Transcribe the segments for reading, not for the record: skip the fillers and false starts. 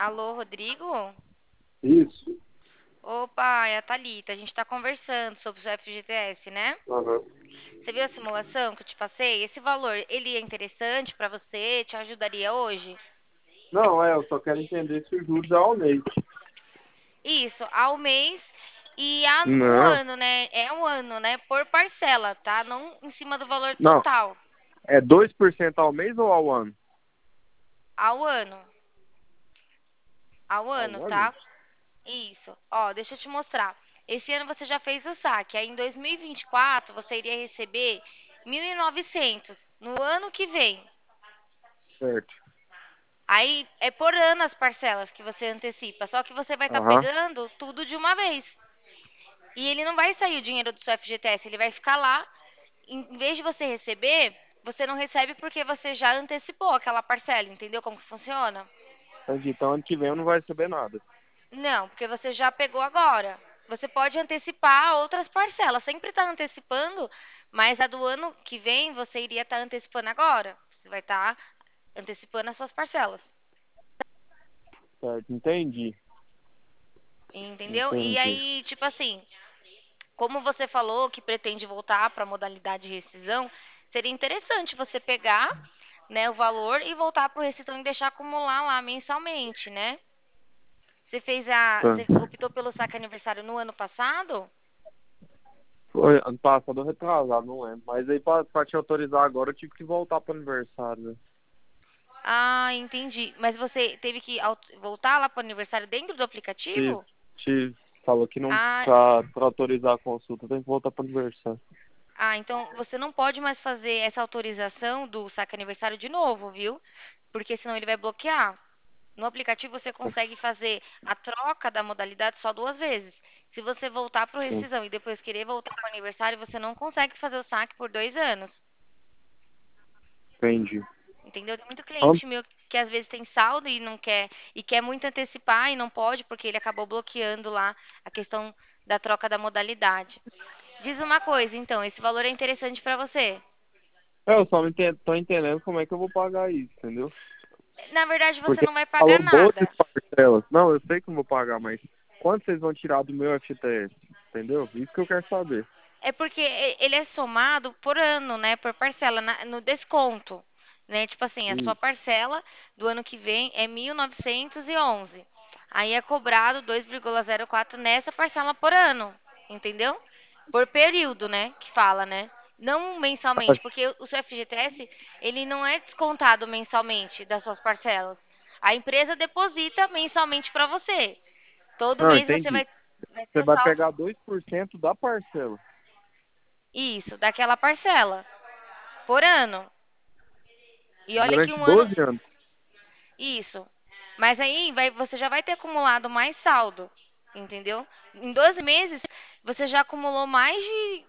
Alô, Rodrigo? Isso. Opa, é a Thalita. A gente tá conversando sobre o seu FGTS, né? Aham. Você viu a simulação que eu te passei? Esse valor, ele é interessante pra você? Te ajudaria hoje? Não, eu só quero entender se os juros aumentam. Isso, ao mês e o Não, ano, né? É um ano, né? Por parcela, tá? Não em cima do valor não. total. É 2% ao mês ou ao ano? Ao ano. Ao ano, Ao ano? tá? Isso. Ó, deixa eu te mostrar. Esse ano você já fez o saque. Aí em 2024 você iria receber 1.900 no ano que vem. Certo. Aí é por ano as parcelas que você antecipa. Só que você vai estar Aham. pegando tudo de uma vez. E ele não vai sair o dinheiro do seu FGTS, ele vai ficar lá. Em vez de você receber, você não recebe porque você já antecipou aquela parcela. Entendeu como que funciona? Entendi. Então ano que vem eu não vai receber nada. Não, porque você já pegou agora. Você pode antecipar outras parcelas. Sempre está antecipando, mas a do ano que vem você iria estar antecipando agora. Você vai estar antecipando as suas parcelas. Certo, entendi. Entendeu? E Entendi. aí, tipo assim, como você falou que pretende voltar para a modalidade de rescisão, seria interessante você pegar, né, o valor e voltar para o rescisão e deixar acumular lá mensalmente, né? Tá. Você optou pelo saque aniversário no ano passado? Foi ano passado ou retrasado, não lembro. Mas aí pra te autorizar agora eu tive que voltar pro aniversário, né? Ah, entendi. Mas você teve que voltar lá para o aniversário dentro do Te, aplicativo? te falou que não Ah, pra autorizar a consulta tem que voltar pro aniversário. então você não pode mais fazer essa autorização do saque aniversário de novo, viu? Porque senão ele vai bloquear. No aplicativo você consegue fazer a troca da modalidade só duas vezes. Se você voltar para o Sim, rescisão e depois querer voltar para o aniversário, você não consegue fazer o saque por 2 anos. entendi. Entendeu? Tem muito Ah, cliente meu que às vezes tem saldo e não quer, e quer muito antecipar e não pode porque ele acabou bloqueando lá a questão da troca da modalidade. Diz uma coisa, então, esse valor é interessante para você? eu só não tô entendendo como é que eu vou pagar isso, entendeu? Na verdade, você Porque não vai pagar falou 12 nada. parcelas. Não, eu sei que eu vou pagar, mas quanto vocês vão tirar do meu FTS? Entendeu? Isso que eu quero saber. É porque ele é somado por ano, né? Por parcela, no desconto. Né? Tipo assim, a sua Isso. parcela do ano que vem é 1.911. Aí é cobrado 2,04 nessa parcela por ano. Entendeu? Por período, né? Que fala, né? Não mensalmente, porque o seu FGTS, ele não é descontado mensalmente das suas parcelas. A empresa deposita mensalmente para você. Todo Não, mês você entendi. vai ter Você o vai saldo. pegar 2% da parcela. Isso, daquela parcela. Por ano. E olha que Durante um ano. 12 anos. Isso. Mas aí você já vai ter acumulado mais saldo. Entendeu? Em 12 meses, você já acumulou mais de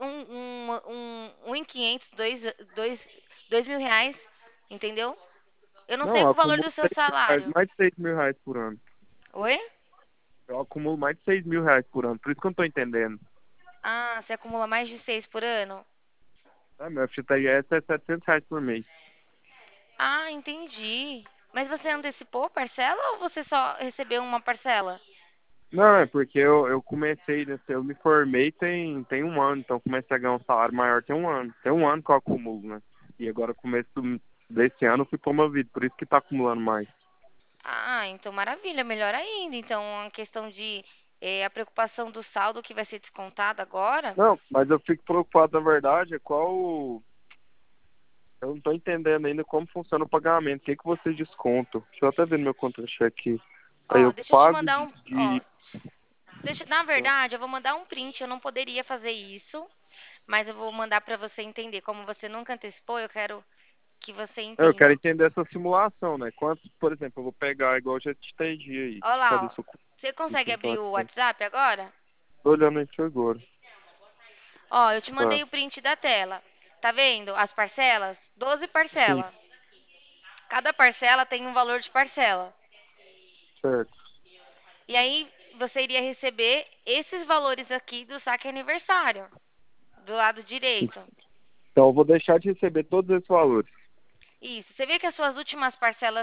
1.500, R$ 2.000. Entendeu? Eu não Não, sei eu o valor acumulo do seu 6 mil reais, salário. mais de 6 mil reais por ano. Oi? Eu acumulo mais de 6 mil reais por ano. Por isso que eu não tô entendendo. Ah, você acumula mais de 6 por ano? Meu FTS é 700 reais por mês. Ah, entendi. Mas você antecipou parcela ou você só recebeu uma parcela? Não, é porque eu comecei, né, eu me formei tem um ano, então comecei a ganhar um salário maior tem um ano. Tem um ano que eu acumulo, né? E agora começo desse ano eu fui promovido, por isso que tá acumulando mais. Ah, então maravilha, melhor ainda. Então, a questão de a preocupação do saldo que vai ser descontado agora. Não, mas eu fico preocupado, na verdade, é qual. Eu não tô entendendo ainda como funciona o pagamento. O que vocês descontam? Deixa eu até ver no meu contra-cheque aqui. Aí Ó, eu deixa eu te pago mandar um. Ó, na verdade, eu vou mandar um print. Eu não poderia fazer isso, mas eu vou mandar para você entender. Como você nunca antecipou, eu quero que você Eu quero entenda. entender essa simulação, né? Quantos, por exemplo, eu vou pegar igual eu já te entendi aí. Ó Deixa eu lá, fazer ó. isso Você consegue aqui, abrir o WhatsApp agora? tô olhando aqui agora. Ó, eu te Tá. mandei o print da tela. Tá vendo? As parcelas? 12 Sim, parcelas. Cada parcela tem um valor de parcela. certo. E aí você iria receber esses valores aqui do saque aniversário, do lado direito. Então eu vou deixar de receber todos esses valores. Isso. Você vê que as suas últimas parcelas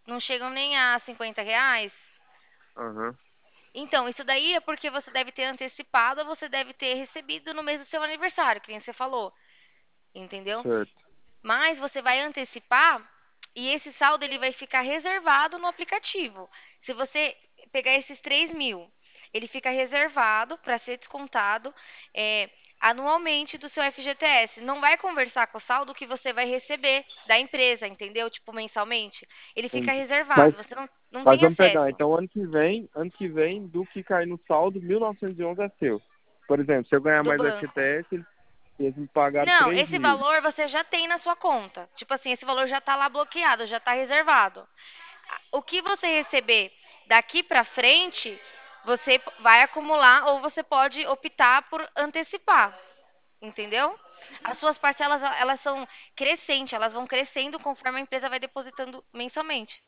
Não chegam nem a R$ 50. Aham, Então, isso daí é porque você deve ter antecipado ou você deve ter recebido no mês do seu aniversário, que nem você falou, entendeu? certo. Mas você vai antecipar e esse saldo ele vai ficar reservado no aplicativo. Se você pegar esses 3.000, ele fica reservado para ser descontado é, anualmente do seu FGTS. Não vai conversar com o saldo que você vai receber da empresa, entendeu? Tipo, mensalmente. Ele fica Entendi. reservado, Mas, você não mas tem vamos pegar, acesso então ano que vem, do que cair no saldo, 1.911 é seu. Por exemplo, se eu ganhar do mais banco. FGTS, eles me pagaram Não, 3 esse mil. valor você já tem na sua conta. Tipo assim, esse valor já está lá bloqueado, já está reservado. O que você receber daqui para frente, você vai acumular ou você pode optar por antecipar, entendeu? As suas parcelas, elas são crescentes, elas vão crescendo conforme a empresa vai depositando mensalmente.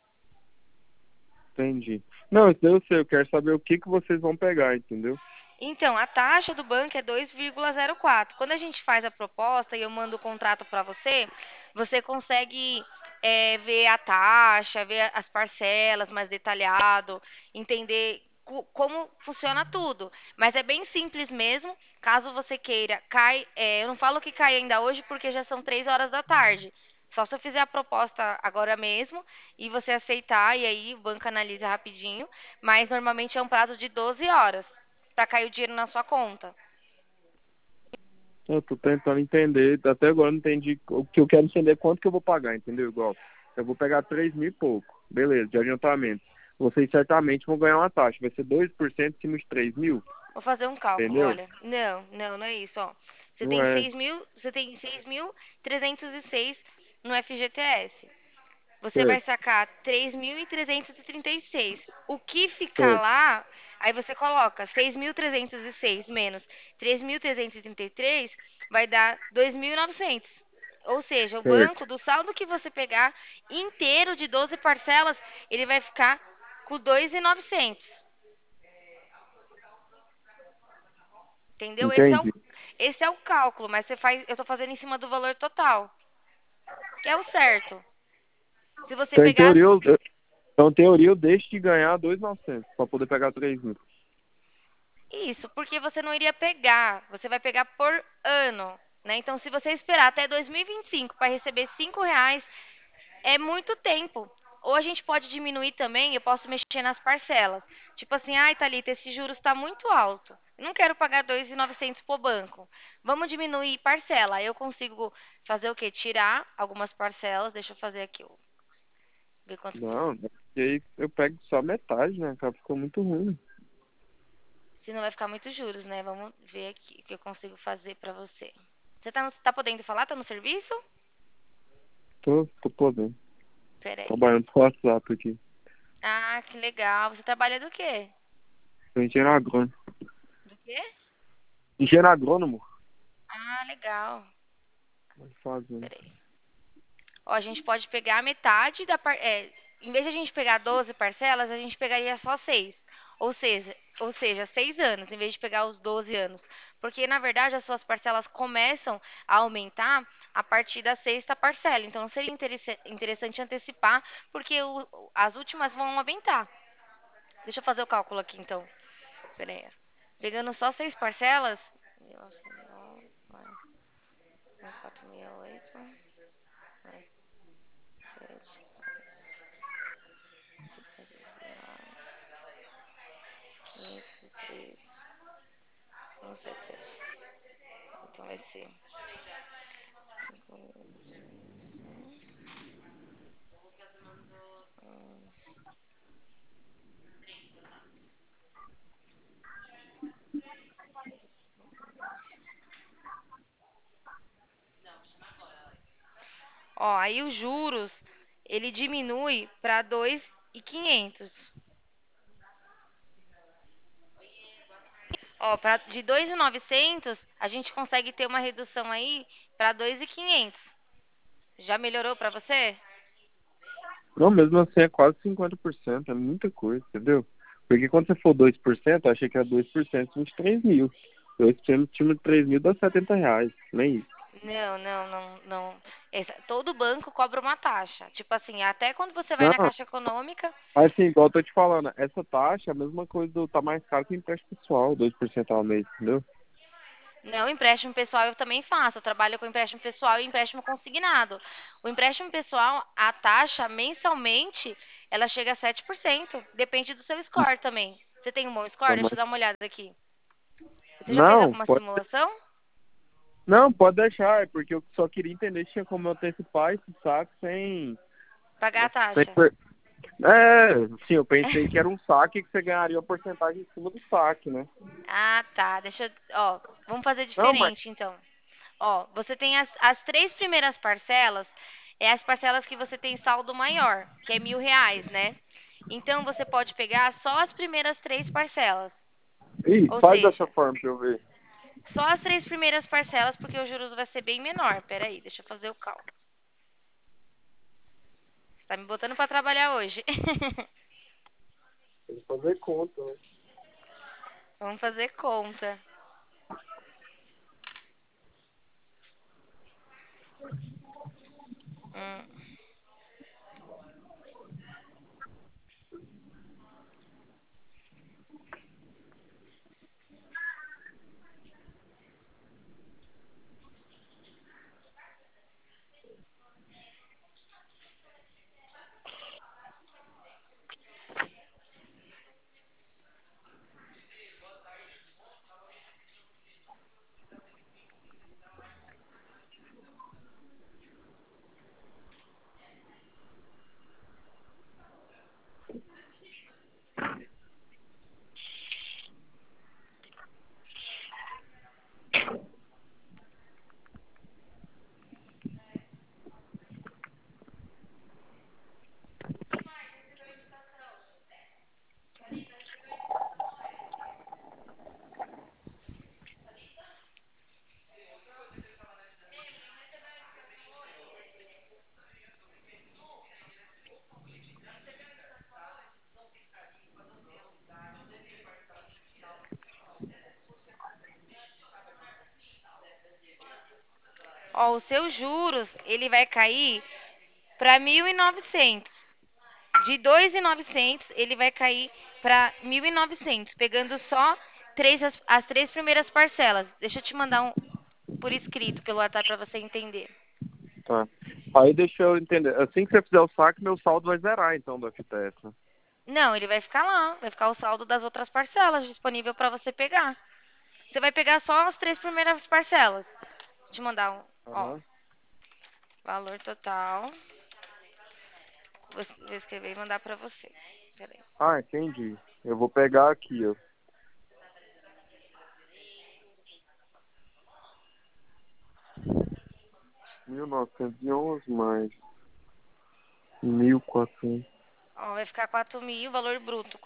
Entendi. Não, isso daí eu sei, eu quero saber o que vocês vão pegar, entendeu? Então, a taxa do banco é 2,04. Quando a gente faz a proposta e eu mando o contrato para você, você consegue ver a taxa, ver as parcelas mais detalhado, entender como funciona tudo. Mas é bem simples mesmo. Caso você queira, eu não falo que cai ainda hoje porque já são 3 horas da tarde. Só se eu fizer a proposta agora mesmo e você aceitar, e aí o banco analisa rapidinho. Mas normalmente é um prazo de 12 horas para cair o dinheiro na sua conta. Eu tô tentando entender, até agora eu não entendi. O que eu quero entender é quanto que eu vou pagar, entendeu? Igual, eu vou pegar 3 mil e pouco, beleza, de adiantamento. Vocês certamente vão ganhar uma taxa, vai ser 2% em cima de 3 mil, Vou fazer um cálculo, entendeu? olha. Não, não, não é isso, ó. Não é, Você tem 6.306 no FGTS. Você vai certo, sacar 3.336. O que ficar certo, lá, aí você coloca 6.306 menos 3.333 vai dar 2.900. Ou seja, o certo, banco, do saldo que você pegar inteiro de 12 parcelas, ele vai ficar com 2.900. Entendeu? entendi. Esse é o cálculo, mas eu tô fazendo em cima do valor total, que é o certo. Se você Então, em pegar teoria, então, em teoria, eu deixo de ganhar 2.900 para poder pegar 3 mil. isso, porque você não iria pegar, você vai pegar por ano, né? Então, se você esperar até 2025 para receber R$ 5, é muito tempo. Ou a gente pode diminuir também, eu posso mexer nas parcelas. Tipo assim, ai, Thalita, esse juros está muito alto. Eu não quero pagar 2.900 por banco. Vamos diminuir parcela. Aí eu consigo fazer o quê? Tirar algumas parcelas. Deixa eu fazer aqui, ver quanto que. Não, e aí eu pego só metade, né? Acaba ficou muito ruim. Se não vai ficar muito juros, né? Vamos ver aqui o que eu consigo fazer pra você. Você tá podendo falar? Tá no serviço? Tô podendo. Pera aí. Trabalhando pro WhatsApp aqui. Ah, que legal. Você trabalha do quê? Sou engenheiro agrônomo. Do quê? Engenheiro agrônomo? Ah, legal. Fazendo. Pera aí. Ó, a gente pode pegar a metade em vez de a gente pegar 12 parcelas, a gente pegaria só 6. Ou seja, 6 anos, em vez de pegar os 12 anos. Porque, na verdade, as suas parcelas começam a aumentar a partir da sexta parcela. Então, não seria interessante antecipar, porque as últimas vão aumentar. Deixa eu fazer o cálculo aqui, então. Pera aí. Pegando só 6 parcelas. 1909 mais 468 mais 7 503, 177. Então vai ser 5.000. Ó, aí os juros, ele diminui para 2.500. Ó, de 2.900, a gente consegue ter uma redução aí para 2.500. Já melhorou para você? Não, mesmo assim é quase 50%, é muita coisa, entendeu? Porque quando você for 2%, eu achei que era 2% de 3 mil. 2% de 3 mil dá R$ 70, nem isso. Não, não, não, não. Todo banco cobra uma taxa. Tipo assim, até quando você vai na Não, Caixa Econômica, mas assim, igual eu tô te falando, essa taxa é a mesma coisa do tá mais caro que empréstimo pessoal, 2% ao mês, entendeu? não, empréstimo pessoal eu também faço. Eu trabalho com empréstimo pessoal e empréstimo consignado. O empréstimo pessoal, a taxa mensalmente, ela chega a 7%. Depende do seu score também. Você tem um bom score? Então, Deixa eu dar uma olhada aqui. Você já fez não, alguma pode, simulação? não, pode deixar, é porque eu só queria entender se tinha como eu antecipar esse saque Pagar a sem taxa. sim, eu pensei que era um saque que você ganharia uma porcentagem em cima do saque, né? Ah, tá. Deixa eu. Ó, vamos fazer Não, mas, diferente então. Ó, você tem as três primeiras parcelas, é as parcelas que você tem saldo maior, que é R$ 1.000, né? Então você pode pegar só as primeiras três parcelas. Ou faz dessa seja, forma pra eu ver. só as três primeiras parcelas, porque o juros vai ser bem menor. Peraí, deixa eu fazer o cálculo. Você tá me botando pra trabalhar hoje. Tem que fazer conta, né? Vamos fazer conta. Hum. Ó, os seus juros, ele vai cair para 1.900. De 2.900 ele vai cair para 1.900, pegando só as três primeiras parcelas. Deixa eu te mandar por escrito pelo WhatsApp para você entender. Tá. Aí deixa eu entender. Assim que você fizer o saque, meu saldo vai zerar, então, do FTS, né? Não, ele vai ficar lá, vai ficar o saldo das outras parcelas disponível para você pegar. Você vai pegar só as três primeiras parcelas. Vou te mandar ó, Aham. valor total. Vou escrever e mandar para você. Peraí. Ah, entendi. Eu vou pegar aqui, ó. 1911 mais 1.400. Ó, vai ficar 4.000, valor bruto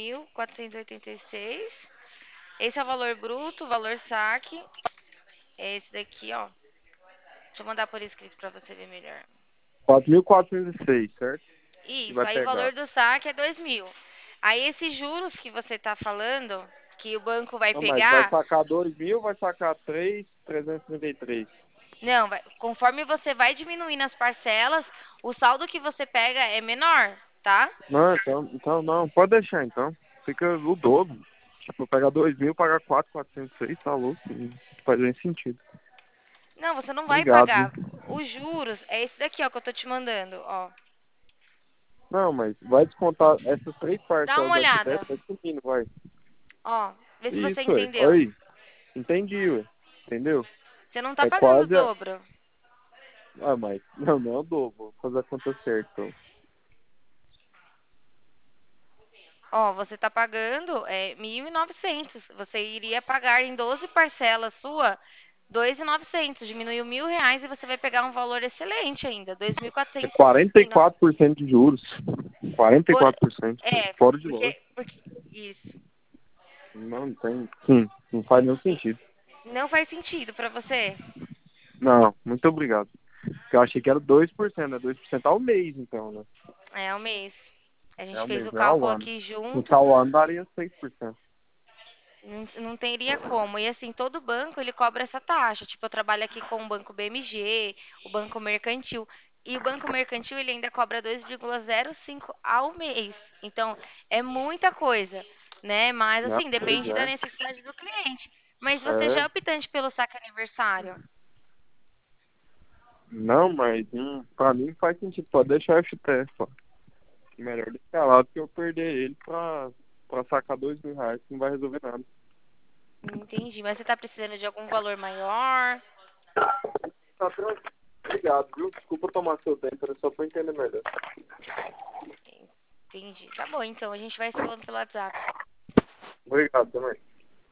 4.486. Esse é o valor bruto, o valor saque. É esse daqui, ó. Deixa eu mandar por escrito pra você ver melhor. 4.406, certo? Que Isso, vai aí o valor pegar. do saque é 2.000. Aí esses juros que você tá falando, que o banco vai Não, mas vai pegar, sacar 2.000, vai sacar 3.333. não, conforme você vai diminuindo as parcelas, o saldo que você pega é menor, tá? Não, então não, pode deixar então. Fica o dobro. Tipo, pegar 2.000, pagar 4.406, tá louco. Não faz nem sentido. Não, você não vai Obrigado, viu? pagar. Os juros é esse daqui, ó, que eu tô te mandando, ó. Não, mas vai descontar essas três Dá parcelas uma do olhada. FTS, vai subindo, vai. Ó, vê se você Isso, ué. entendeu. Aí, entendi, ué. Entendeu? Você não tá É pagando o quase a... dobro. Ah, mas não é o dobro. Vou fazer a conta certa, então. Ó, você tá pagando 1.900. Você iria pagar em 12 parcelas sua 2.900. Diminuiu R$ 1.000 e você vai pegar um valor excelente ainda, dois mil É quatrocentos quarenta e e nove. quatro por cento de juros. quarenta e Por, quatro por cento é, Fora de loja. porque isso Não tem. Sim, não faz nenhum sentido. não faz sentido pra você. Não, muito obrigado. Porque eu achei que era 2%, né? 2% ao mês, então, né? É um mês. A É gente ao fez mês, o não é ao cálculo ano. aqui Se juntos. ao ano daria 6%. Não teria como. E assim, todo banco ele cobra essa taxa. Tipo, eu trabalho aqui com o Banco BMG, o Banco Mercantil. E o Banco Mercantil ele ainda cobra 2,05 ao mês. Então, é muita coisa, né? Mas Não, assim, pois depende da é. necessidade do cliente. Mas você já é É. optante pelo saque aniversário? Não, mas pra mim faz sentido. Pode deixar o FTS, pô. Melhor deixar lá do que eu perder ele pra sacar R$ 2.000, que não vai resolver nada. Entendi. Mas você tá precisando de algum valor maior? Tá tranquilo. Obrigado, viu? Desculpa tomar seu tempo, era só pra entender melhor. Entendi. Tá bom, então a gente vai se falando pelo WhatsApp. Obrigado também.